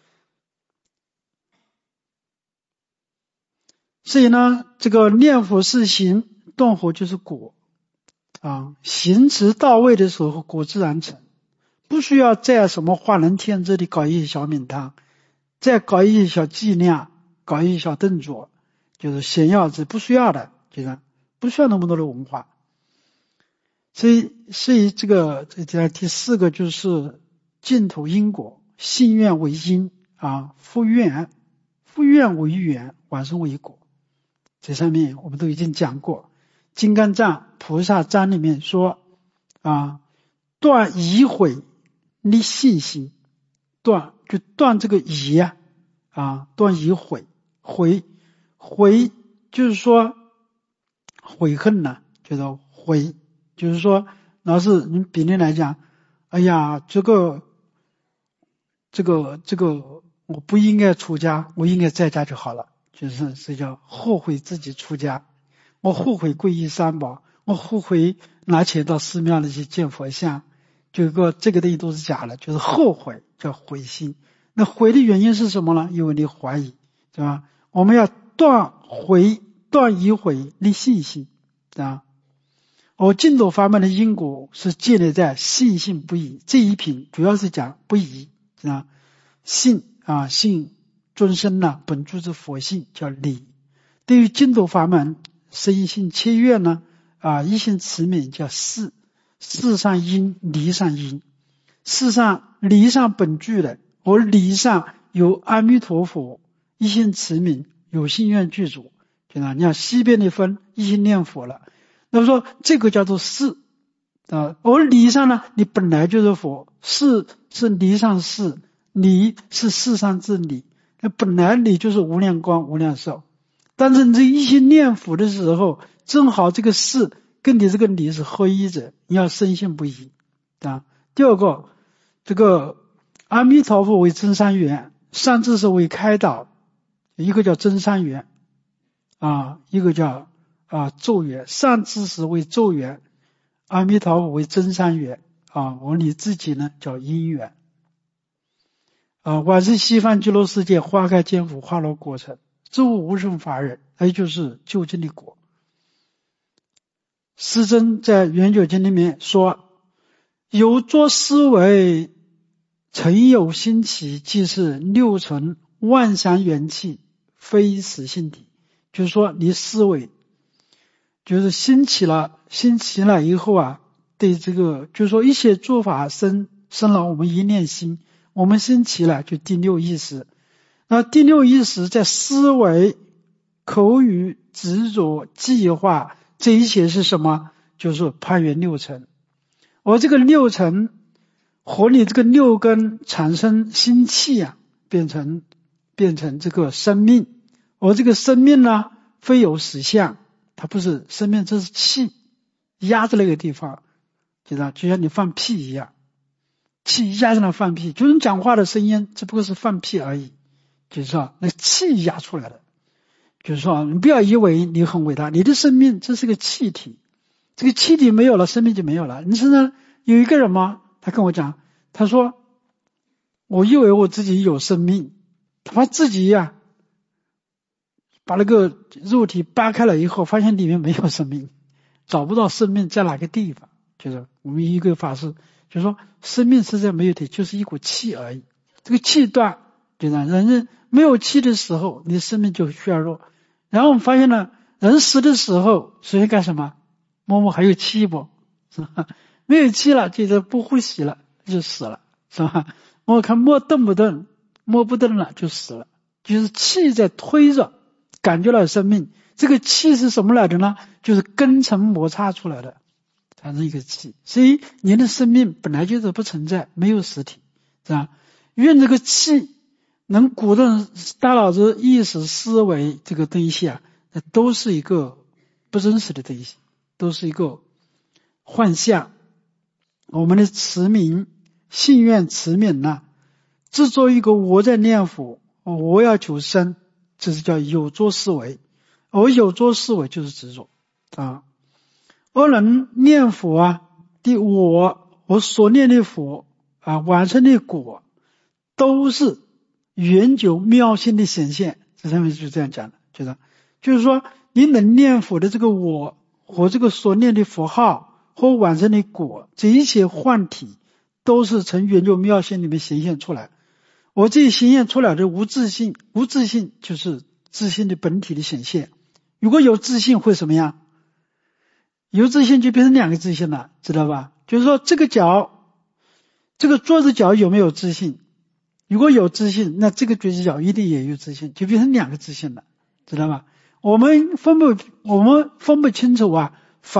所以呢，这个念佛是行，断惑就是果啊。行持到位的时候，果自然成，不需要再什么画龙添枝的搞一些小名堂，再搞一些小伎俩，搞一些小动作，就是显要之不需要的，就是不需要那么多的文化。所以这个第4个就是净土因果，信愿为因啊，复愿为缘，往生为果。这上面我们都已经讲过，金刚藏菩萨章里面说啊，断疑悔立信心，断这个疑啊，断疑悔，悔就是说悔恨呢，就是悔，就是说老是你比例来讲，哎呀，这个我不应该出家，我应该在家就好了，就是叫后悔自己出家，我后悔皈依三宝，我后悔拿钱到寺庙里去建佛像，这个东西都是假的，就是后悔，叫悔心。那悔的原因是什么呢？因为你怀疑，对吧？我们要断疑悔立信心啊。而净土法门的因果是建立在信心不疑，这一品主要是讲不疑啊，信尊生呢，本住之佛性叫理。对于净土法门生信切愿呢一心持名叫事上因，理上因。事上理上本具的，而理上有阿弥陀佛一心持名，有信愿具足，你看西边的分一心念佛了，那么说这个叫做事而理上呢，你本来就是佛，事是理上事，理是事上之理，那本来理就是无量光无量寿，但是你这一心念佛的时候，正好这个事跟你这个理是合一者，你要深信不疑啊。第二个，这个阿弥陀佛为真善缘，善知识为开导，一个叫真善缘一个叫咒缘。善知识为咒缘，阿弥陀佛为真善缘而你自己呢叫因缘往生西方极乐世界，花开见佛，花落果成，诸无生法忍，也就是究竟的果。师尊在圆觉经里面说，有作思维，曾有兴起，即是六尘万象元气，非实性体。就是说你思维就是兴起了以后对这个就是说一切诸法生了我们一念心，我们兴起了就第六意识。那第六意识在思维、口语、执着、计划，这一切是什么？就是攀缘六尘。而这个六尘和你这个六根产生心气变成这个生命。而这个生命呢，非有实相，它不是生命，这是气压在那个地方，就像你放屁一样，气压在那放屁，就是你讲话的声音只不过是放屁而已，就是说那气压出来的。就是说你不要以为你很伟大，你的生命这是个气体，这个气体没有了，生命就没有了。你身上有一个人吗？他跟我讲，他说我以为我自己有生命，他自己把那个肉体扒开了以后，发现里面没有生命，找不到生命在哪个地方。就是我们一个法师就说，生命实在没有体，就是一股气而已。这个气断，就这样，人没有气的时候，你的生命就虚而弱。然后我们发现了，人死的时候，首先干什么？摸摸还有气不？是吧？没有气了，就是不呼吸了，就死了，是吧？我看摸动不动，摸不动了就死了，就是气在推着，感觉到生命。这个气是什么来的呢？就是根尘摩擦出来的，产生一个气。所以人的生命本来就是不存在，没有实体，是吧？运这个气能鼓动大脑子意识思维这个东西啊，那都是一个不真实的东西，都是一个幻象。我们的持名信愿持名呢，制作一个我在念佛，我要求生，这是叫有作思维。而有作思维就是执着啊。而人念佛啊，我所念的佛啊，完成的果都是远久妙性的显现。这上面就这样讲的，就是说你能念佛的这个我和这个所念的佛号或完成的果，这一切幻体都是从远久妙性里面显现出来。我这显现出来的无自性，无自性就是自性的本体的显现。如果有自性会什么样？有自性就变成两个自性了，知道吧？就是说这个脚，这个桌子脚有没有自性？如果有自性，那这个桌子脚一定也有自性，就变成两个自性了，知道吧？我们分不清楚啊，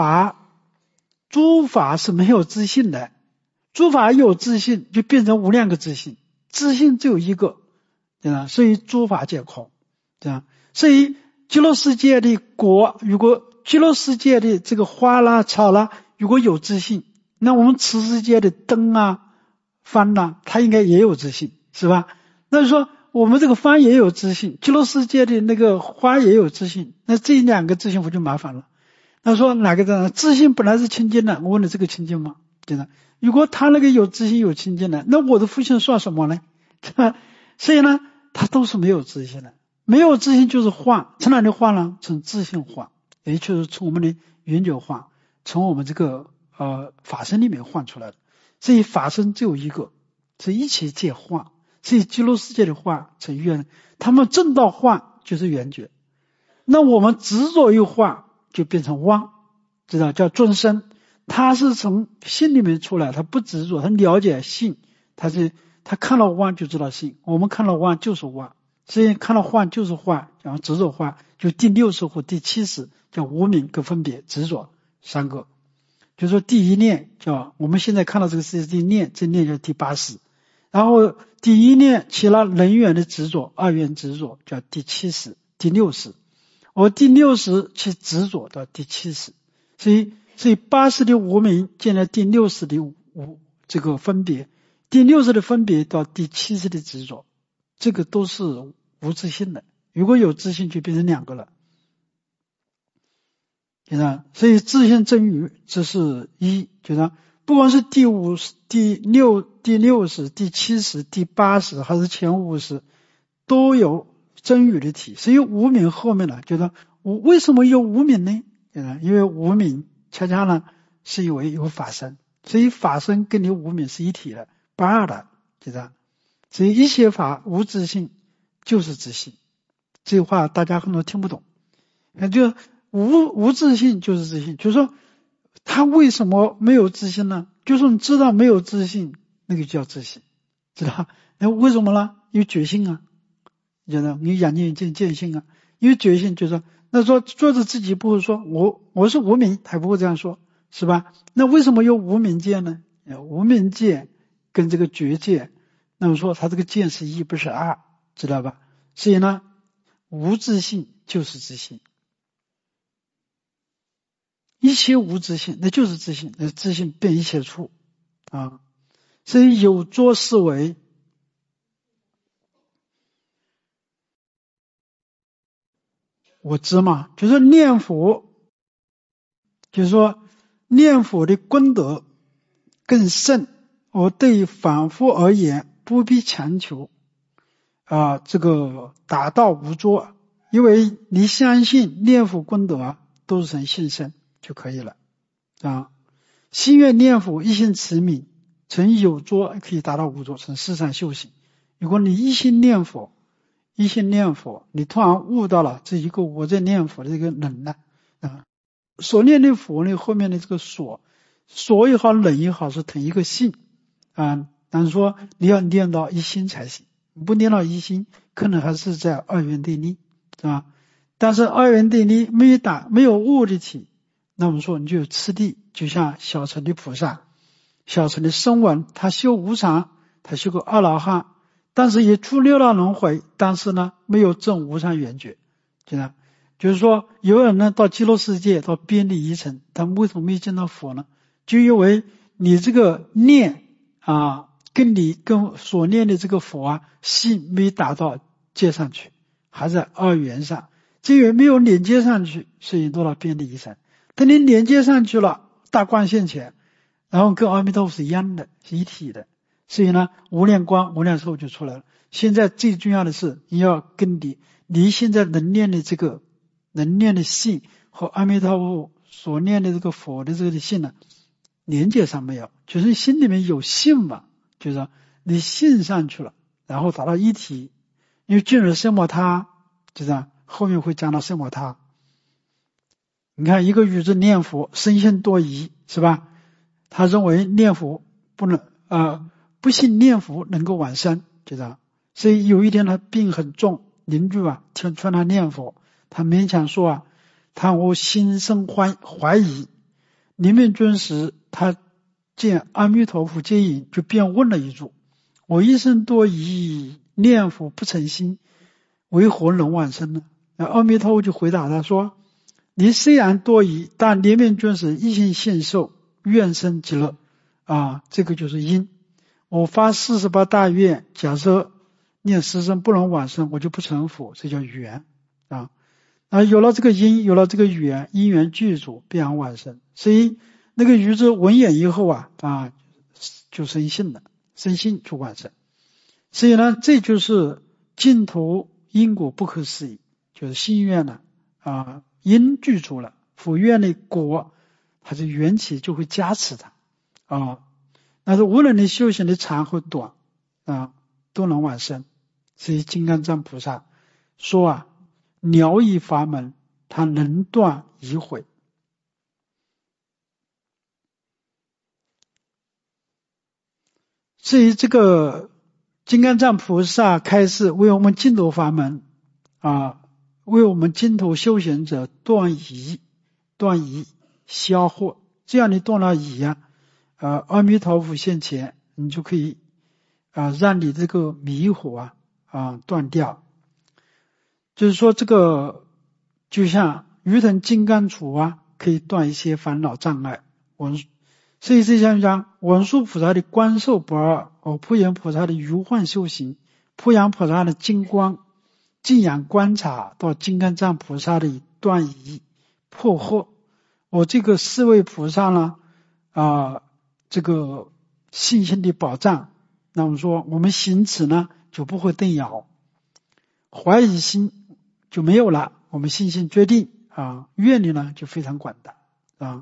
诸法是没有自性的，诸法有自性就变成无量个自性，自性只有一个，对吧？所以诸法皆空，对吧？所以极乐世界的果，如果极乐世界的这个花啦草啦如果有自性，那我们此世界的灯啊幡啦，它应该也有自性，是吧？那就说我们这个幡也有自性，极乐世界的那个花也有自性，那这两个自性不就麻烦了？那说哪个的自性本来是清净的，我问了这个清净吗？对的。如果他那个有自性有清净的，那我的父性算什么呢？所以呢，它都是没有自性的。没有自性就是幻，从哪里幻呢？从自性幻，也就是从我们的远久幻，从我们这个法身里面幻出来的。所以法身只有一个，是一切皆幻。所以极乐世界的幻成圆，他们正道幻就是圆觉。那我们执着于幻，就变成妄，知道叫众生。他是从心里面出来，他不执着，他了解性，他看到妄就知道性。我们看到妄就是妄，所以看到幻就是幻，然后执着幻，就第60或第70叫无明跟分别执着三个。就是说第一念叫我们现在看到这个世界第一念，这念叫第80，然后第一念起了人缘的执着，二元执着叫第70、第60，我第60去执着到第70，所以80的无明见了第60的这个分别，第60的分别到第70的执着，这个都是无自性的。如果有自性就变成两个了，对吧？所以自性真如这是一，对吧？不管是第50、第60、第70、第80还是前50，都有真如的体。所以无明后面呢，就是为什么有无明呢？对吧？因为无明恰恰呢是因为有法身，所以法身跟你无明是一体的，不二的，对吧？所以一切法无自性就是自性，这句话大家很多听不懂，那就无自性就是自性，就是说他为什么没有自信呢？就是你知道没有自信，那个叫自信，知道？那为什么呢？有觉性啊，觉得你眼睛见性啊，因为觉性就是说，那说作者自己不会说我是无明，他不会这样说，是吧？那为什么有无明界呢？无明界跟这个觉界，那么说他这个见是一不是二，知道吧？所以呢，无自性就是自性。一切无自性，那就是自性，那自性遍一切处啊。所以有作思维，我知嘛，就是念佛，就是说念佛的功德更甚。我对反复而言，不必强求这个达到无作， 因为你相信念佛功德都是成信身就可以了啊。心愿念佛，一心持名，成有作可以达到无作，成四禅修行。如果你一心念佛，你突然悟到了这一个我在念佛的这个能耐啊，所念的佛呢，后面的这个所也好，能也好，是同一个性啊。但是说你要念到一心才行，不念到一心，可能还是在二元对立，是吧？但是二元对立没有悟的体，那我们说你就有次第，就像小乘的菩萨，小乘的声闻，他修无常，他修个阿罗汉，但是也出六道轮回，但是呢没有证无上圆觉，就是说有人呢到极乐世界，到边地一层，他为什么没见到佛呢？就因为你这个念啊，跟你跟所念的这个佛性没达到接上去，还在二元上，这个没有连接上去，所以到了边地一层。等你连接上去了，大光现前，然后跟阿弥陀佛是一样的，是一体的，所以呢无量光无量寿就出来了。现在最重要的是你要跟你现在能念的这个能念的性和阿弥陀佛所念的这个佛的这个性呢连接上没有，就是心里面有性嘛，就是说你信上去了，然后达到一体，因为进入圣摩他，就这样，后面会讲到圣摩他。你看一个语字念佛，深信多疑，是吧？他认为念佛不能不信念佛能够往生，就这样。所以有一天他病很重，邻居劝他念佛，他勉强说我心生怀疑。临命终时，他见阿弥陀佛接引，就便问了一句：我一生多疑，念佛不诚心，为何能往生呢？阿弥陀佛就回答他说：你虽然多疑，但临命终时一心信受，愿生极乐这个就是因。我发48大愿，假设念十声不能往生，我就不成佛，这叫缘有了这个因，有了这个缘，因缘具足，必然往生。所以那个愚者闻言以后就生信了，生信就往生。所以呢，这就是净土因果不可思议，就是心愿呢因具足了，佛愿的果，它是缘起就会加持它但是无论你修行的长或短都能往生。所以金刚藏菩萨说了义法门，它能断疑悔。所以这个金刚藏菩萨开示为我们净土法门为我们净土修行者断疑消惑。这样你断了疑阿弥陀佛现前，你就可以让你这个迷惑断掉。就是说这个就像鱼藤金刚杵可以断一些烦恼障碍。所以这像讲文殊菩萨的观受不二，普贤菩萨的如幻修行，普扬菩萨的金光净仰观察，到金刚藏菩萨的断疑破惑。这个四位菩萨呢这个信心的保障，那我们说我们行持呢就不会动摇，怀疑心就没有了，我们信心决定愿力呢就非常广大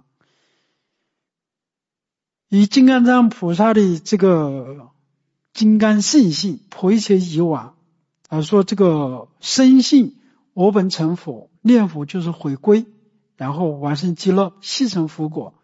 以金刚藏菩萨的这个金刚圣性破一切以往说这个深信我本成佛，念佛就是回归，然后往生极乐，悉成佛果。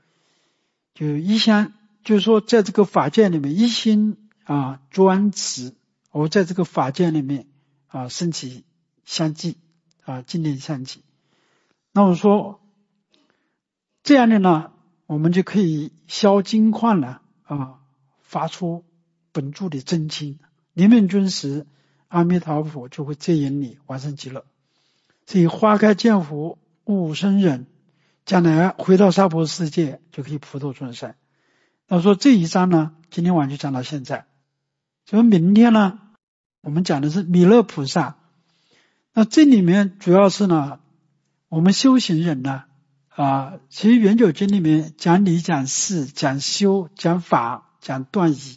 就是说在这个法界里面一心专持，在这个法界里面升起相继经典相继。那我说这样的呢，我们就可以消金矿了发出本住的真经，临命终时阿弥陀佛就会接引你往生极乐。所以花开见佛悟生忍，将来回到娑婆世界就可以普度众生。那说这一章呢，今天晚上就讲到现在。所以明天呢，我们讲的是弥勒菩萨。那这里面主要是呢，我们修行人呢其实圆九经里面讲理讲事讲修讲法讲断疑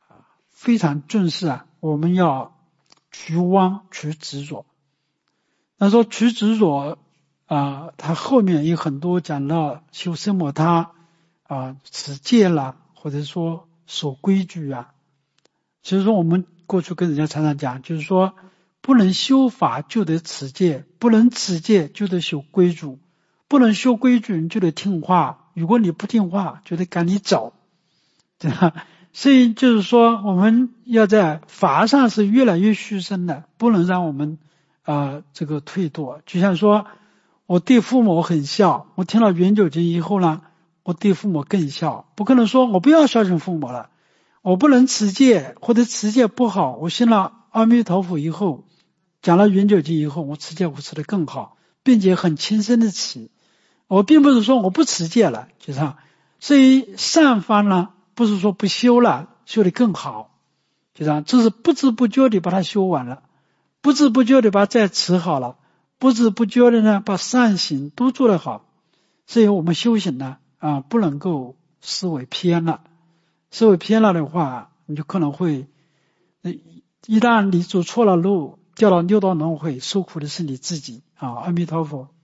非常重视我们要除妄除执着那说取执着他后面有很多讲到修奢摩他持戒啦，或者说守规矩其实说我们过去跟人家常常讲，就是说不能修法就得持戒，不能持戒就得守规矩，不能修规矩你就得听话，如果你不听话就得赶你走，对吧？所以就是说我们要在法上是越来越虚身的，不能让我们这个退堕。就像说我对父母很孝，我听了圆觉经以后呢，我对父母更孝，不可能说我不要孝顺父母了，我不能持戒，或者持戒不好，我信了阿弥陀佛以后，讲了圆觉经以后，我持戒我持得更好，并且很轻身的持。我并不是说我不持戒了，就是所以善法呢不是说不修了，修得更好，就这是不知不觉地把它修完了，不知不觉地把它再持好了，不知不觉的呢把善行都做得好。所以我们修行呢不能够思维偏了，思维偏了的话，你就可能会一旦你走错了路，掉到六道轮回，受苦的是你自己阿弥陀佛。